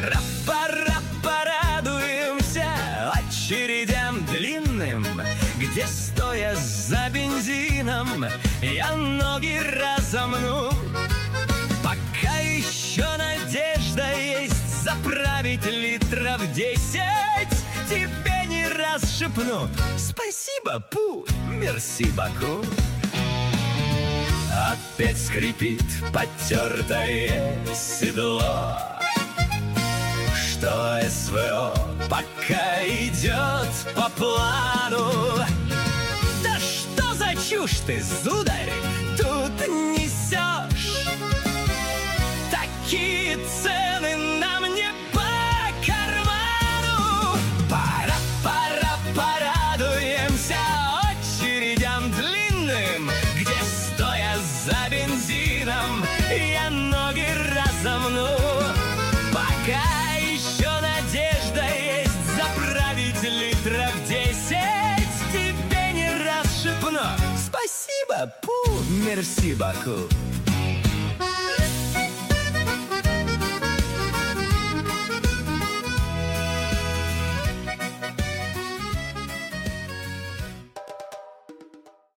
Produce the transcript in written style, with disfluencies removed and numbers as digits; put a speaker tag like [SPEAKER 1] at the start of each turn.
[SPEAKER 1] Пора порадуемся очередям длинным, где, стоя за бензином, я ноги разомну. Пока еще надежда есть заправить литров 10, тебе не раз шепнут: спасибо, пу, мерси, Баку. Опять скрипит потертое седло, что СВО пока идет по плану. Да что за чушь ты, сударь, тут несешь? Такие цены нам не по карману. Пора порадуемся очередям длинным, где, стоя за бензином, я ноги разомну. Пока еще надежда есть заправить литров 10, тебе не раз шепну: спасибо, пу, мерси, Баку.